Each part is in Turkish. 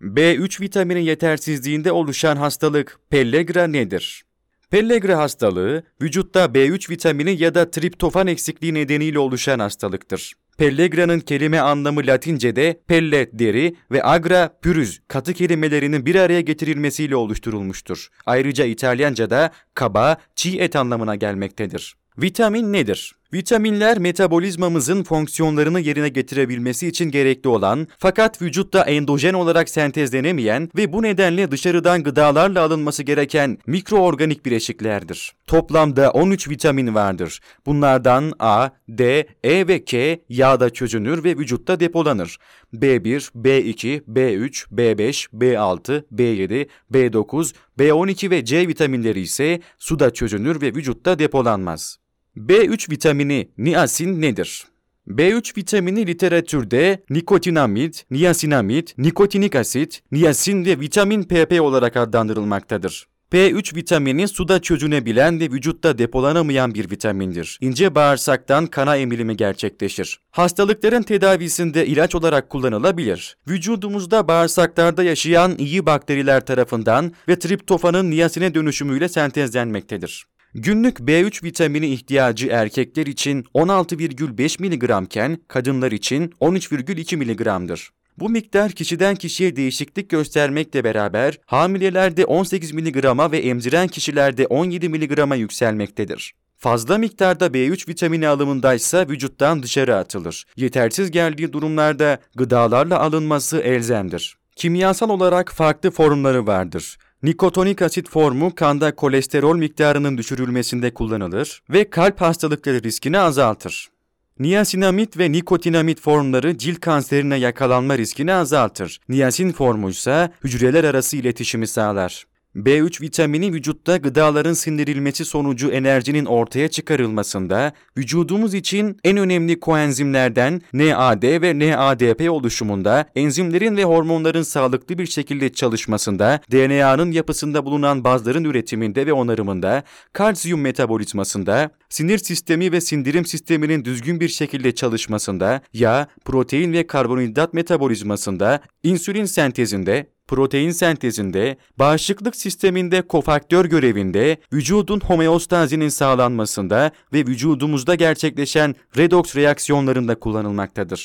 B3 vitamini yetersizliğinde oluşan hastalık pellagra nedir? Pellagra hastalığı, vücutta B3 vitamini ya da triptofan eksikliği nedeniyle oluşan hastalıktır. Pellagra'nın kelime anlamı Latince'de pelle deri ve agra pürüz katı kelimelerinin bir araya getirilmesiyle oluşturulmuştur. Ayrıca İtalyanca'da kaba, çiğ et anlamına gelmektedir. Vitamin nedir? Vitaminler metabolizmamızın fonksiyonlarını yerine getirebilmesi için gerekli olan fakat vücutta endojen olarak sentezlenemeyen ve bu nedenle dışarıdan gıdalarla alınması gereken mikroorganik bileşiklerdir. Toplamda 13 vitamin vardır. Bunlardan A, D, E ve K yağda çözünür ve vücutta depolanır. B1, B2, B3, B5, B6, B7, B9, B12 ve C vitaminleri ise suda çözünür ve vücutta depolanmaz. B3 vitamini niasin nedir? B3 vitamini literatürde nikotinamid, niasinamid, nikotinik asit, niasin ve vitamin PP olarak adlandırılmaktadır. B3 vitamini suda çözünebilen ve vücutta depolanamayan bir vitamindir. İnce bağırsaktan kana emilimi gerçekleşir. Hastalıkların tedavisinde ilaç olarak kullanılabilir. Vücudumuzda bağırsaklarda yaşayan iyi bakteriler tarafından ve triptofanın niasine dönüşümüyle sentezlenmektedir. Günlük B3 vitamini ihtiyacı erkekler için 16,5 mg iken kadınlar için 13,2 mg'dır. Bu miktar kişiden kişiye değişiklik göstermekle beraber hamilelerde 18 mg'a ve emziren kişilerde 17 mg'a yükselmektedir. Fazla miktarda B3 vitamini alımındaysa vücuttan dışarı atılır. Yetersiz geldiği durumlarda gıdalarla alınması elzemdir. Kimyasal olarak farklı formları vardır. Nikotonik asit formu kanda kolesterol miktarının düşürülmesinde kullanılır ve kalp hastalıkları riskini azaltır. Niasinamid ve nikotinamid formları cilt kanserine yakalanma riskini azaltır. Niasin formu ise hücreler arası iletişimi sağlar. B3 vitamini vücutta gıdaların sindirilmesi sonucu enerjinin ortaya çıkarılmasında, vücudumuz için en önemli koenzimlerden NAD ve NADP oluşumunda, enzimlerin ve hormonların sağlıklı bir şekilde çalışmasında, DNA'nın yapısında bulunan bazların üretiminde ve onarımında, kalsiyum metabolizmasında, sinir sistemi ve sindirim sisteminin düzgün bir şekilde çalışmasında, yağ, protein ve karbonhidrat metabolizmasında, insülin sentezinde, protein sentezinde, bağışıklık sisteminde kofaktör görevinde, vücudun homeostazinin sağlanmasında ve vücudumuzda gerçekleşen redoks reaksiyonlarında kullanılmaktadır.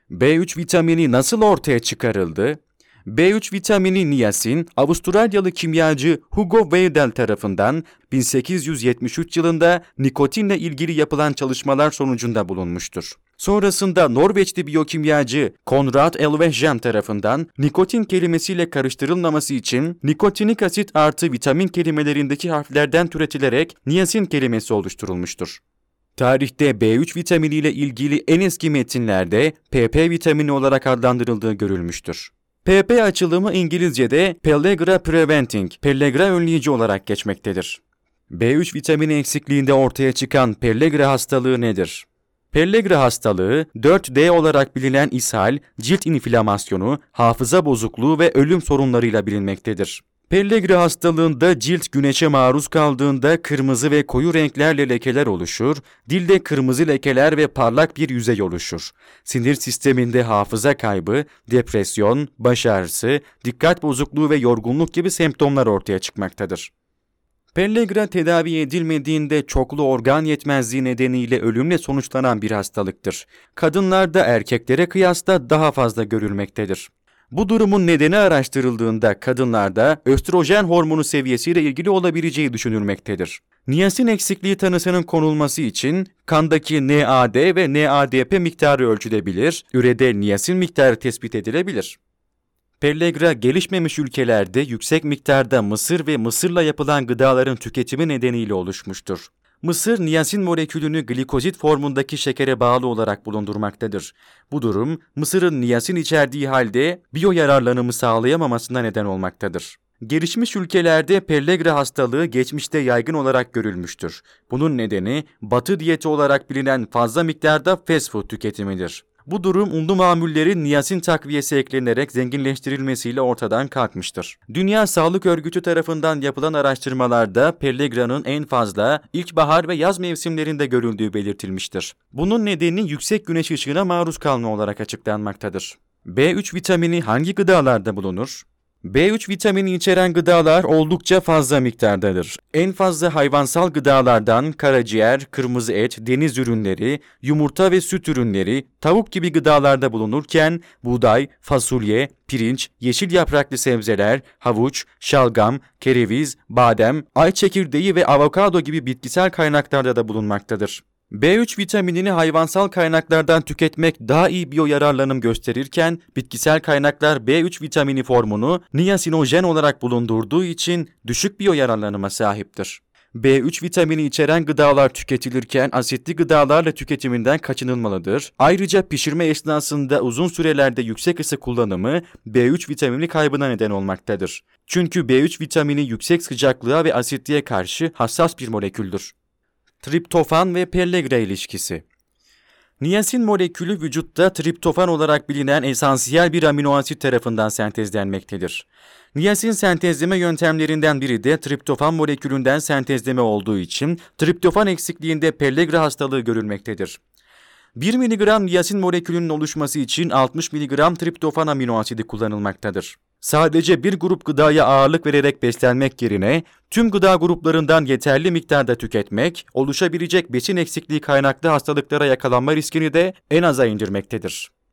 B3 vitamini nasıl ortaya çıkarıldı? B3 vitamini niasin, Avustralyalı kimyacı Hugo Weidel tarafından 1873 yılında nikotinle ilgili yapılan çalışmalar sonucunda bulunmuştur. Sonrasında Norveçli biyokimyacı Konrad Elvehjem tarafından nikotin kelimesiyle karıştırılmaması için nikotinik asit artı vitamin kelimelerindeki harflerden türetilerek niasin kelimesi oluşturulmuştur. Tarihte B3 vitamini ile ilgili en eski metinlerde PP vitamini olarak adlandırıldığı görülmüştür. PP açılımı İngilizce'de Pellagra Preventing, pellagra önleyici olarak geçmektedir. B3 vitamini eksikliğinde ortaya çıkan pellagra hastalığı nedir? Pellagra hastalığı, 4D olarak bilinen ishal, cilt inflamasyonu, hafıza bozukluğu ve ölüm sorunlarıyla bilinmektedir. Pellagra hastalığında cilt güneşe maruz kaldığında kırmızı ve koyu renklerle lekeler oluşur, dilde kırmızı lekeler ve parlak bir yüzey oluşur. Sinir sisteminde hafıza kaybı, depresyon, baş ağrısı, dikkat bozukluğu ve yorgunluk gibi semptomlar ortaya çıkmaktadır. Pellagra tedavi edilmediğinde çoklu organ yetmezliği nedeniyle ölümle sonuçlanan bir hastalıktır. Kadınlarda erkeklere kıyasla daha fazla görülmektedir. Bu durumun nedeni araştırıldığında kadınlarda östrojen hormonu seviyesiyle ilgili olabileceği düşünülmektedir. Niasin eksikliği tanısının konulması için kandaki NAD ve NADP miktarı ölçülebilir, ürede niasin miktarı tespit edilebilir. Pellagra gelişmemiş ülkelerde yüksek miktarda mısır ve mısırla yapılan gıdaların tüketimi nedeniyle oluşmuştur. Mısır, niasin molekülünü glikozit formundaki şekere bağlı olarak bulundurmaktadır. Bu durum, mısırın niasin içerdiği halde biyoyararlanımı sağlayamamasına neden olmaktadır. Gelişmiş ülkelerde pellagra hastalığı geçmişte yaygın olarak görülmüştür. Bunun nedeni, Batı diyeti olarak bilinen fazla miktarda fast food tüketimidir. Bu durum unlu mamullerin niasin takviyesi eklenerek zenginleştirilmesiyle ortadan kalkmıştır. Dünya Sağlık Örgütü tarafından yapılan araştırmalarda pellagranın en fazla ilkbahar ve yaz mevsimlerinde görüldüğü belirtilmiştir. Bunun nedeni yüksek güneş ışığına maruz kalma olarak açıklanmaktadır. B3 vitamini hangi gıdalarda bulunur? B3 vitamini içeren gıdalar oldukça fazla miktardadır. En fazla hayvansal gıdalardan karaciğer, kırmızı et, deniz ürünleri, yumurta ve süt ürünleri, tavuk gibi gıdalarda bulunurken buğday, fasulye, pirinç, yeşil yapraklı sebzeler, havuç, şalgam, kereviz, badem, ay çekirdeği ve avokado gibi bitkisel kaynaklarda da bulunmaktadır. B3 vitaminini hayvansal kaynaklardan tüketmek daha iyi biyoyararlanım gösterirken, bitkisel kaynaklar B3 vitamini formunu niyasinojen olarak bulundurduğu için düşük biyoyararlanıma sahiptir. B3 vitamini içeren gıdalar tüketilirken asitli gıdalarla tüketiminden kaçınılmalıdır. Ayrıca pişirme esnasında uzun sürelerde yüksek ısı kullanımı B3 vitamini kaybına neden olmaktadır. Çünkü B3 vitamini yüksek sıcaklığa ve asitliğe karşı hassas bir moleküldür. Triptofan ve Pellagra ilişkisi. Niasin molekülü vücutta triptofan olarak bilinen esansiyel bir amino asit tarafından sentezlenmektedir. Niasin sentezleme yöntemlerinden biri de triptofan molekülünden sentezleme olduğu için triptofan eksikliğinde Pellagra hastalığı görülmektedir. 1 mg niasin molekülünün oluşması için 60 mg triptofan amino asidi kullanılmaktadır. Sadece bir grup gıdaya ağırlık vererek beslenmek yerine tüm gıda gruplarından yeterli miktarda tüketmek, oluşabilecek besin eksikliği kaynaklı hastalıklara yakalanma riskini de en aza indirmektedir.